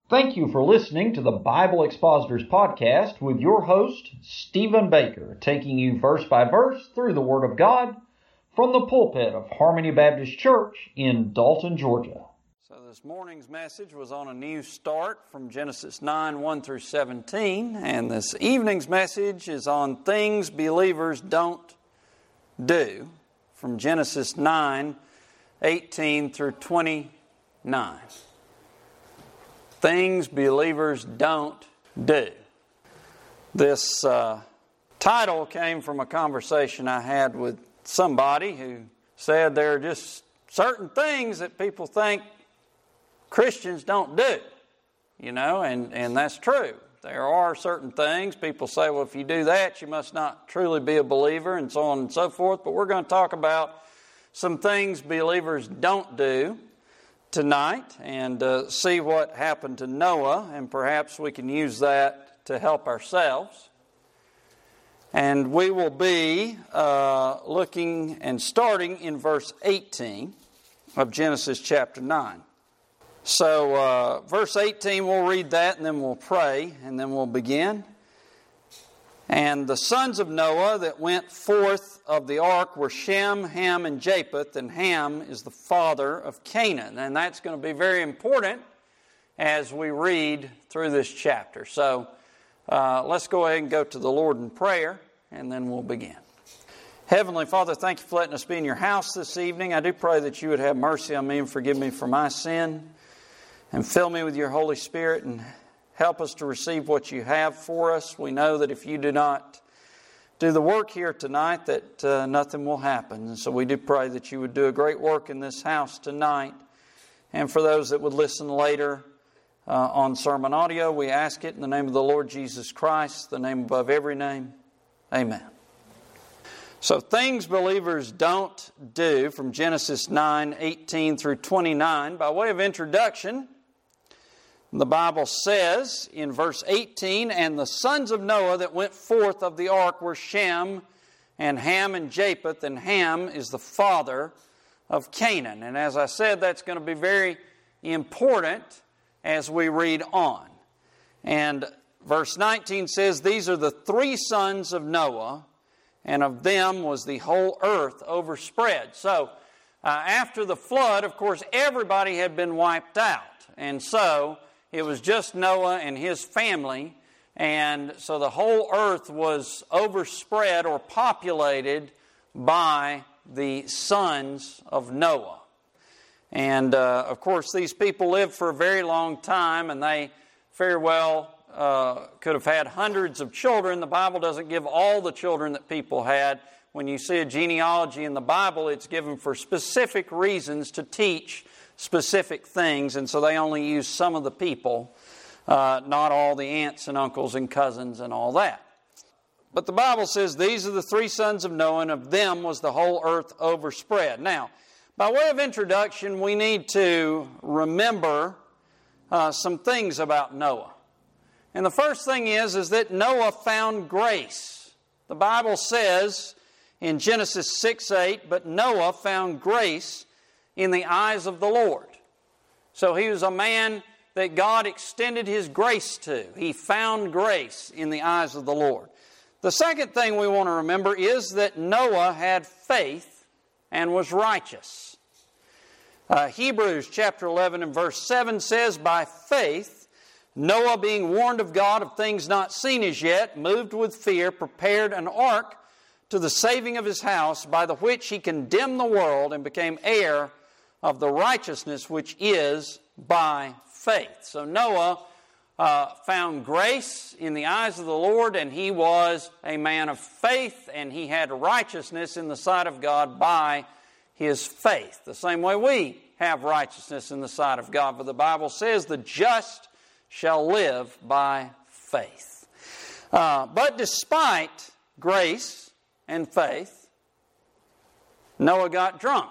Thank you for listening to the Bible Expositors Podcast with your host, Stephen Baker, taking you verse by verse through the Word of God from the pulpit of Harmony Baptist Church in Dalton, Georgia. So this morning's message was on a new start from Genesis 9, 1 through 17, and this evening's message is on things believers don't do from Genesis 9, 18 through 29. Things believers don't do. This title came from a conversation I had with somebody who said there are just certain things that people think Christians don't do, and that's true. There are certain things. People say, well, if you do that, you must not truly be a believer, and so on and so forth. But we're going to talk about some things believers don't do tonight and see what happened to Noah, and perhaps we can use that to help ourselves. And we will be looking and starting in verse 18 of Genesis chapter 9. So verse 18, we'll read that and then we'll pray and then we'll begin. And the sons of Noah that went forth of the ark were Shem, Ham, and Japheth, and Ham is the father of Canaan. And that's going to be very important as we read through this chapter. So let's go ahead and go to the Lord in prayer, and then we'll begin. Heavenly Father, thank you for letting us be in your house this evening. I do pray that you would have mercy on me and forgive me for my sin, and fill me with your Holy Spirit and help us to receive what you have for us. We know that if you do not do the work here tonight, that nothing will happen. And so we do pray that you would do a great work in this house tonight. And for those that would listen later on sermon audio, we ask it in the name of the Lord Jesus Christ, the name above every name. Amen. So things believers don't do from Genesis 9, 18 through 29. By way of introduction, the Bible says in verse 18, and the sons of Noah that went forth of the ark were Shem and Ham and Japheth, and Ham is the father of Canaan. And as I said, that's going to be very important as we read on. And verse 19 says, these are the three sons of Noah, and of them was the whole earth overspread. So after the flood, of course, everybody had been wiped out. And so it was just Noah and his family, and so the whole earth was overspread or populated by the sons of Noah. And of course, these people lived for a very long time, and they very well could have had hundreds of children. The Bible doesn't give all the children that people had. When you see a genealogy in the Bible, it's given for specific reasons to teach specific things, and so they only use some of the people, not all the aunts and uncles and cousins and all that. But the Bible says these are the three sons of Noah, and of them was the whole earth overspread. Now, by way of introduction, we need to remember some things about Noah. And the first thing is that Noah found grace. The Bible says in Genesis 6:8, but Noah found grace in the eyes of the Lord. So he was a man that God extended His grace to. He found grace in the eyes of the Lord. The second thing we want to remember is that Noah had faith and was righteous. Hebrews chapter 11 and verse 7 says, by faith, Noah being warned of God of things not seen as yet, moved with fear, prepared an ark to the saving of his house, by the which he condemned the world and became heir of the righteousness which is by faith. So Noah found grace in the eyes of the Lord, and he was a man of faith, and he had righteousness in the sight of God by his faith. The same way we have righteousness in the sight of God. For the Bible says, the just shall live by faith. But despite grace and faith, Noah got drunk.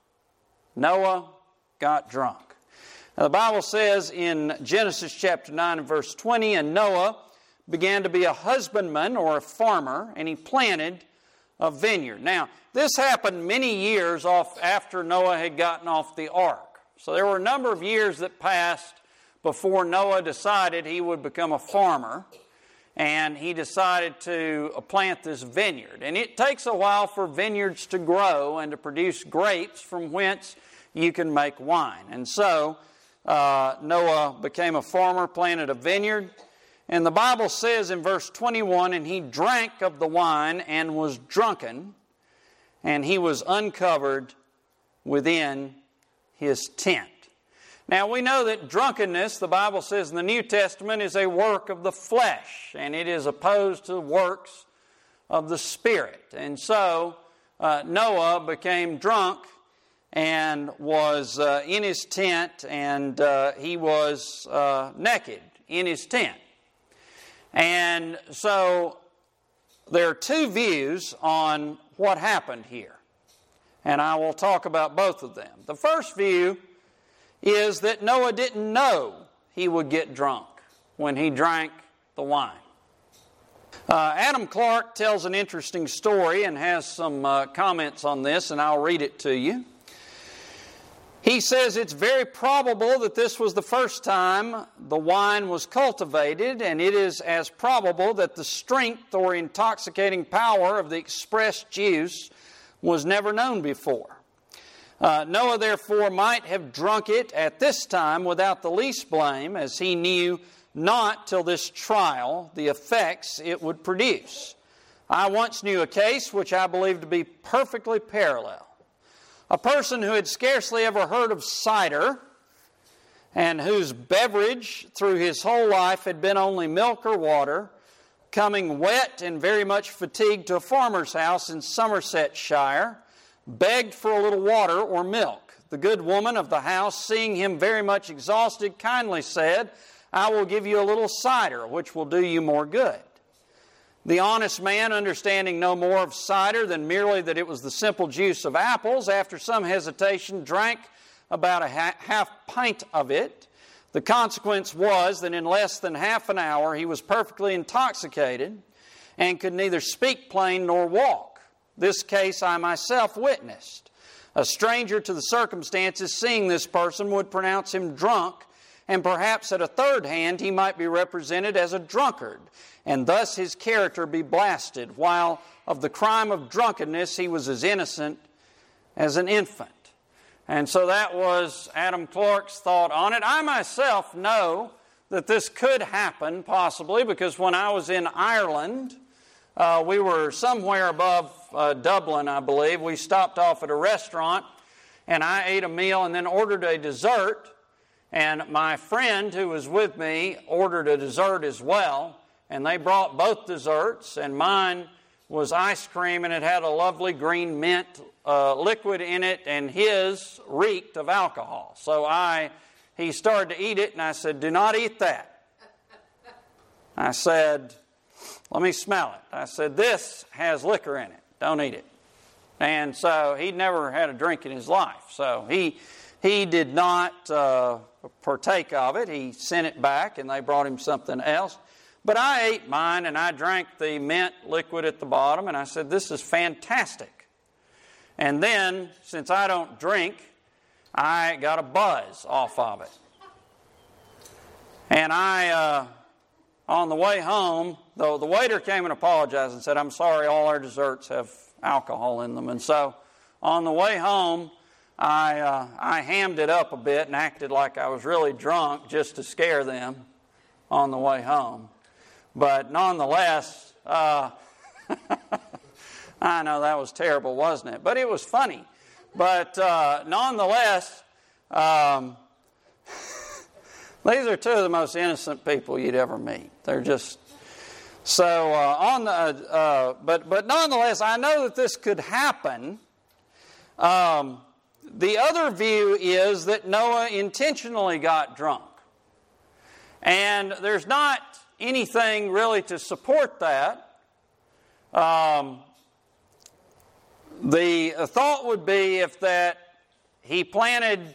Noah got drunk. Now, the Bible says in Genesis chapter 9 and verse 20, and Noah began to be a husbandman or a farmer, and he planted a vineyard. Now, this happened many years after Noah had gotten off the ark. So there were a number of years that passed before Noah decided he would become a farmer. And he decided to plant this vineyard. And it takes a while for vineyards to grow and to produce grapes from whence you can make wine. And so Noah became a farmer, planted a vineyard. And the Bible says in verse 21, and he drank of the wine and was drunken, and he was uncovered within his tent. Now we know that drunkenness, the Bible says in the New Testament, is a work of the flesh, and it is opposed to the works of the Spirit. And so Noah became drunk and was in his tent, and he was naked in his tent. And so there are two views on what happened here, and I will talk about both of them. The first view is that Noah didn't know he would get drunk when he drank the wine. Adam Clarke tells an interesting story and has some comments on this, and I'll read it to you. He says it's very probable that this was the first time the wine was cultivated, and it is as probable that the strength or intoxicating power of the expressed juice was never known before. Noah, therefore, might have drunk it at this time without the least blame, as he knew not till this trial the effects it would produce. I once knew a case which I believe to be perfectly parallel. A person who had scarcely ever heard of cider, and whose beverage through his whole life had been only milk or water, coming wet and very much fatigued to a farmer's house in Somersetshire, begged for a little water or milk. The good woman of the house, seeing him very much exhausted, kindly said, I will give you a little cider, which will do you more good. The honest man, understanding no more of cider than merely that it was the simple juice of apples, after some hesitation drank about a half pint of it. The consequence was that in less than half an hour he was perfectly intoxicated and could neither speak plain nor walk. This case I myself witnessed. A stranger to the circumstances, seeing this person, would pronounce him drunk, and perhaps at a third hand he might be represented as a drunkard, and thus his character be blasted, while of the crime of drunkenness he was as innocent as an infant. And so that was Adam Clarke's thought on it. I myself know that this could happen, possibly, because when I was in Ireland, we were somewhere above Dublin, I believe. We stopped off at a restaurant, and I ate a meal and then ordered a dessert. And my friend who was with me ordered a dessert as well. And they brought both desserts, and mine was ice cream, and it had a lovely green mint liquid in it, and his reeked of alcohol. So he started to eat it, and I said, do not eat that. I said, let me smell it. I said, this has liquor in it. Don't eat it. And so he'd never had a drink in his life. So he did not partake of it. He sent it back, and they brought him something else. But I ate mine, and I drank the mint liquid at the bottom, and I said, this is fantastic. And then, since I don't drink, I got a buzz off of it. And on the way home, the waiter came and apologized and said, I'm sorry, all our desserts have alcohol in them. And so on the way home, I hammed it up a bit and acted like I was really drunk just to scare them on the way home. But nonetheless, I know that was terrible, wasn't it? But it was funny. But nonetheless, these are two of the most innocent people you'd ever meet. They're just so but nonetheless, I know that this could happen. The other view is that Noah intentionally got drunk, and there's not anything really to support that. The thought would be if that he planted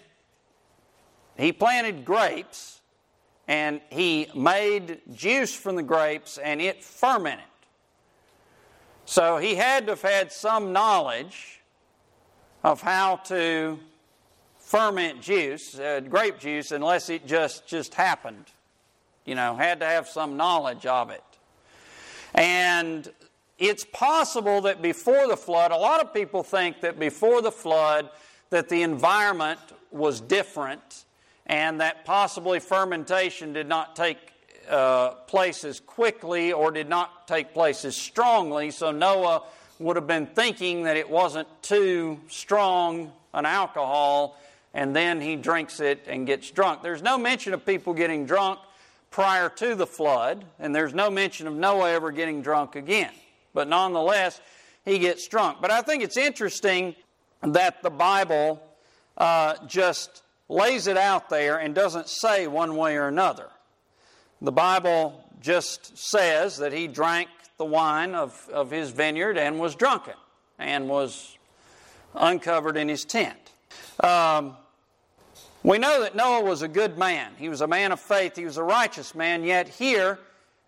grapes and he made juice from the grapes and it fermented. So he had to have had some knowledge of how to ferment juice, grape juice, unless it just happened. Had to have some knowledge of it. And it's possible that before the flood, a lot of people think that before the flood, that the environment was different and that possibly fermentation did not take place as quickly or did not take place as strongly. So Noah would have been thinking that it wasn't too strong an alcohol, and then he drinks it and gets drunk. There's no mention of people getting drunk prior to the flood, and there's no mention of Noah ever getting drunk again. But nonetheless, he gets drunk. But I think it's interesting that the Bible just lays it out there and doesn't say one way or another. The Bible just says that he drank the wine of his vineyard and was drunken and was uncovered in his tent. We know that Noah was a good man. He was a man of faith. He was a righteous man. Yet here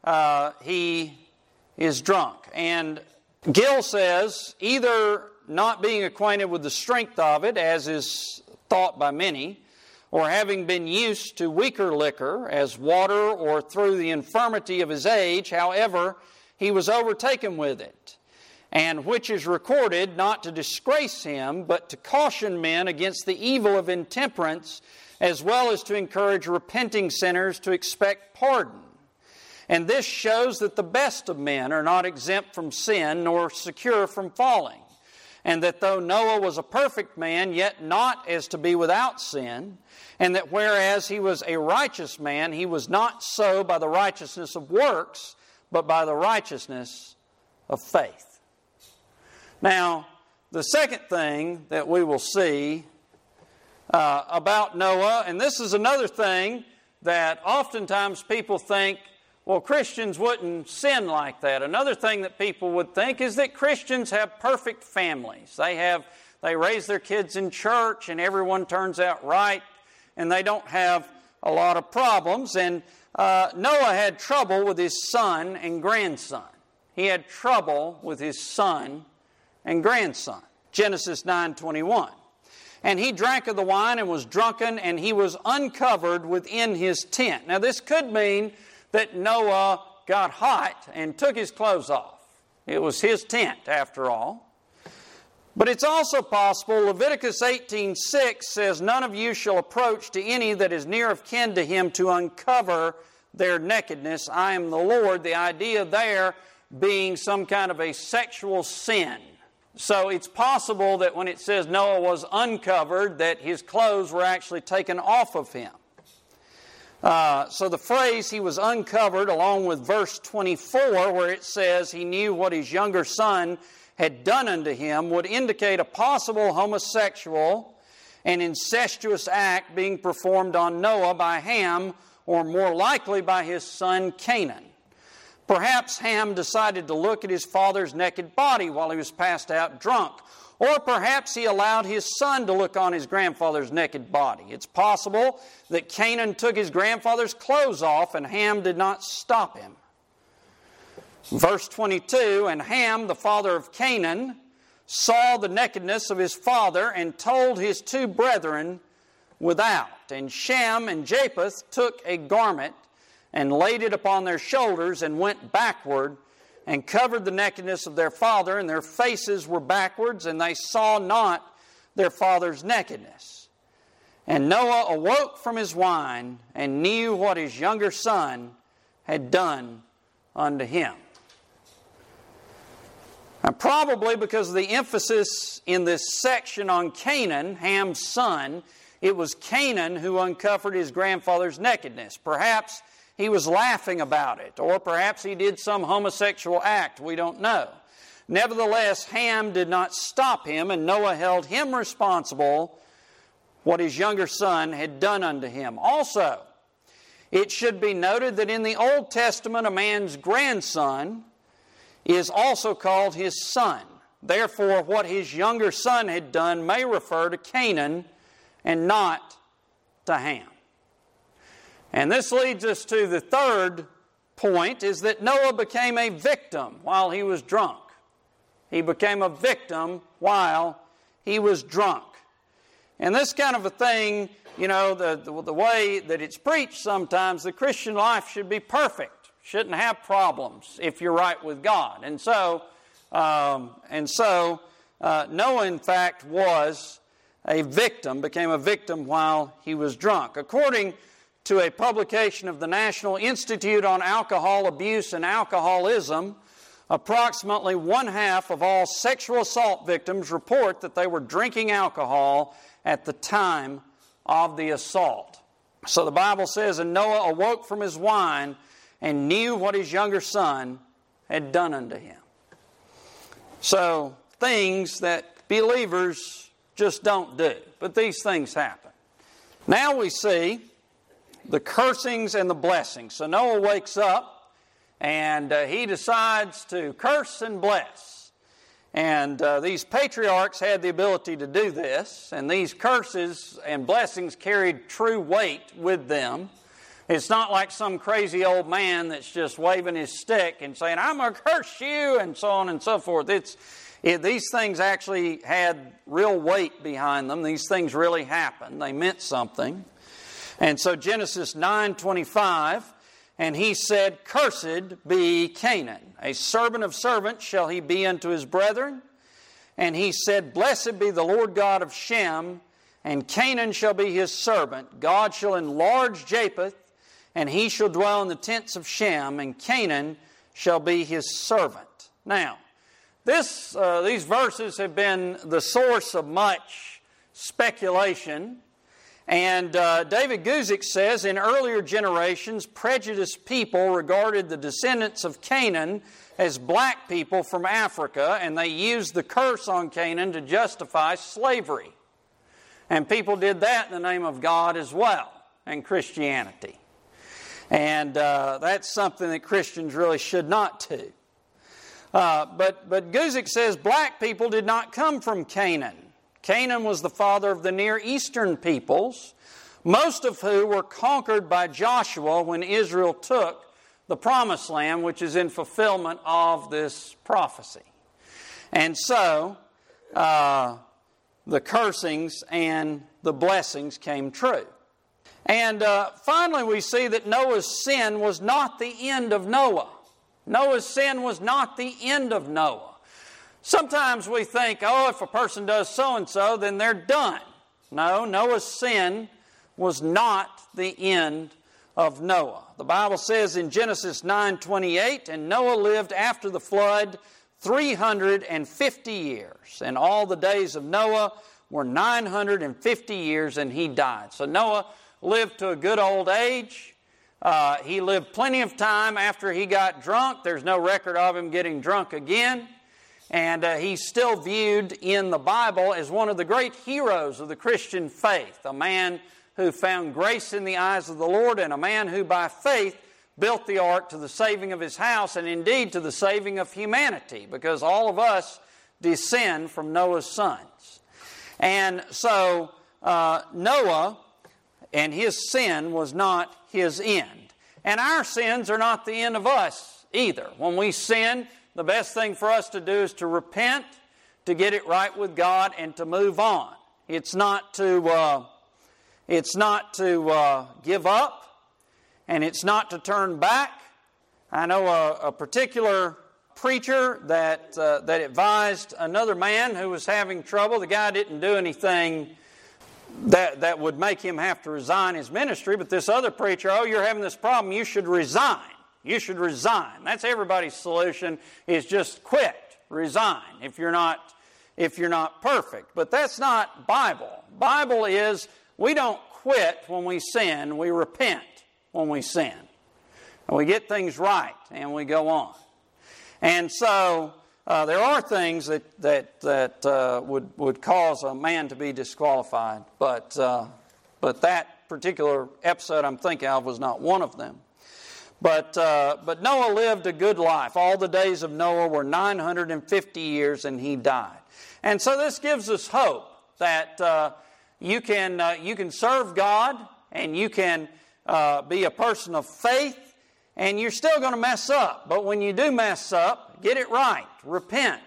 he is drunk. And Gill says, either not being acquainted with the strength of it, as is thought by many, or having been used to weaker liquor, as water, or through the infirmity of his age, however, he was overtaken with it. And which is recorded not to disgrace him, but to caution men against the evil of intemperance, as well as to encourage repenting sinners to expect pardon. And this shows that the best of men are not exempt from sin, nor secure from falling. And that though Noah was a perfect man, yet not as to be without sin, and that whereas he was a righteous man, he was not so by the righteousness of works, but by the righteousness of faith. Now, the second thing that we will see about Noah, and this is another thing that oftentimes people think, well, Christians wouldn't sin like that. Another thing that people would think is that Christians have perfect families. They raise their kids in church and everyone turns out right and they don't have a lot of problems. And Noah had trouble with his son and grandson. He had trouble with his son and grandson. Genesis 9:21. And he drank of the wine and was drunken, and he was uncovered within his tent. Now this could mean that Noah got hot and took his clothes off. It was his tent after all. But it's also possible, Leviticus 18:6 says, "None of you shall approach to any that is near of kin to him to uncover their nakedness. I am the Lord." The idea there being some kind of a sexual sin. So it's possible that when it says Noah was uncovered, that his clothes were actually taken off of him. So the phrase "he was uncovered," along with verse 24, where it says he knew what his younger son had done unto him, would indicate a possible homosexual and incestuous act being performed on Noah by Ham, or more likely by his son Canaan. Perhaps Ham decided to look at his father's naked body while he was passed out drunk. Or perhaps he allowed his son to look on his grandfather's naked body. It's possible that Canaan took his grandfather's clothes off and Ham did not stop him. Verse 22, "And Ham, the father of Canaan, saw the nakedness of his father and told his two brethren without. And Shem and Japheth took a garment and laid it upon their shoulders and went backward and covered the nakedness of their father, and their faces were backwards, and they saw not their father's nakedness. And Noah awoke from his wine and knew what his younger son had done unto him." And probably because of the emphasis in this section on Canaan, Ham's son, it was Canaan who uncovered his grandfather's nakedness. Perhaps he was laughing about it, or perhaps he did some homosexual act. We don't know. Nevertheless, Ham did not stop him, and Noah held him responsible what his younger son had done unto him. Also, it should be noted that in the Old Testament, a man's grandson is also called his son. Therefore, what his younger son had done may refer to Canaan and not to Ham. And this leads us to the third point, is that Noah became a victim while he was drunk. He became a victim while he was drunk. And this kind of a thing, the way that it's preached sometimes, the Christian life should be perfect, shouldn't have problems if you're right with God. And so Noah, in fact, was a victim, became a victim while he was drunk. According to a publication of the National Institute on Alcohol Abuse and Alcoholism, approximately 1/2 of all sexual assault victims report that they were drinking alcohol at the time of the assault. So the Bible says, "And Noah awoke from his wine and knew what his younger son had done unto him." So things that believers just don't do. But these things happen. Now we see the cursings and the blessings. So Noah wakes up and he decides to curse and bless. And these patriarchs had the ability to do this. And these curses and blessings carried true weight with them. It's not like some crazy old man that's just waving his stick and saying, "I'm going to curse you," and so on and so forth. These things actually had real weight behind them. These things really happened. They meant something. And so Genesis 9:25, "And he said, Cursed be Canaan. A servant of servants shall he be unto his brethren. And he said, Blessed be the Lord God of Shem, and Canaan shall be his servant. God shall enlarge Japheth, and he shall dwell in the tents of Shem, and Canaan shall be his servant." Now, these verses have been the source of much speculation. And David Guzik says, in earlier generations, prejudiced people regarded the descendants of Canaan as black people from Africa, and they used the curse on Canaan to justify slavery. And people did that in the name of God as well, and Christianity. And that's something that Christians really should not do. But Guzik says black people did not come from Canaan. Canaan was the father of the Near Eastern peoples, most of who were conquered by Joshua when Israel took the Promised Land, which is in fulfillment of this prophecy. And so, the cursings and the blessings came true. And finally, we see that Noah's sin was not the end of Noah. Noah's sin was not the end of Noah. Sometimes we think, if a person does so-and-so, then they're done. No, Noah's sin was not the end of Noah. The Bible says in Genesis 9:28, "And Noah lived after the flood 350 years, and all the days of Noah were 950 years, and he died." So Noah lived to a good old age. He lived plenty of time after he got drunk. There's no record of him getting drunk again. And he's still viewed in the Bible as one of the great heroes of the Christian faith, a man who found grace in the eyes of the Lord, and a man who by faith built the ark to the saving of his house, and indeed to the saving of humanity, because all of us descend from Noah's sons. And so Noah and his sin was not his end. And our sins are not the end of us either. When we sin, the best thing for us to do is to repent, to get it right with God, and to move on. It's not to give up, and it's not to turn back. I know a particular preacher that advised another man who was having trouble. The guy didn't do anything that would make him have to resign his ministry, but this other preacher, you're having this problem, you should resign. You should resign. That's everybody's solution, is just quit, resign, if you're not perfect. But that's not Bible. Bible is we don't quit when we sin, we repent when we sin. And we get things right and we go on. And so there are things that would cause a man to be disqualified, but that particular episode I'm thinking of was not one of them. But Noah lived a good life. All the days of Noah were 950 years, and he died. And so this gives us hope that you can serve God, and you can be a person of faith, and you're still going to mess up. But when you do mess up, get it right, repent,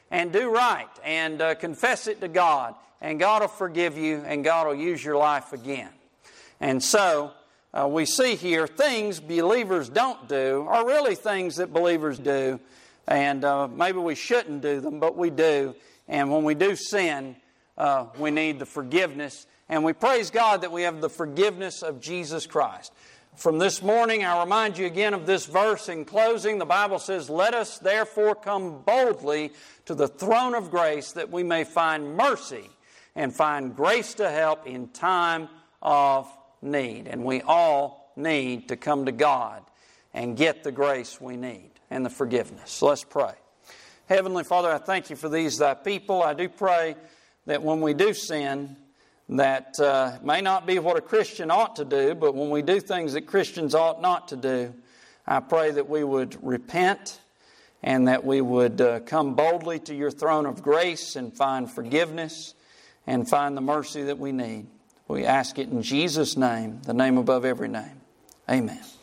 and do right and confess it to God, and God will forgive you and God will use your life again. And so we see here things believers don't do are really things that believers do, and maybe we shouldn't do them, but we do. And when we do sin, we need the forgiveness. And we praise God that we have the forgiveness of Jesus Christ. From this morning, I remind you again of this verse in closing. The Bible says, "Let us therefore come boldly to the throne of grace that we may find mercy and find grace to help in time of need." And we all need to come to God and get the grace we need and the forgiveness. So let's pray. Heavenly Father, I thank you for these thy people. I do pray that when we do sin, that may not be what a Christian ought to do, but when we do things that Christians ought not to do, I pray that we would repent and that we would come boldly to your throne of grace and find forgiveness and find the mercy that we need. We ask it in Jesus' name, the name above every name. Amen.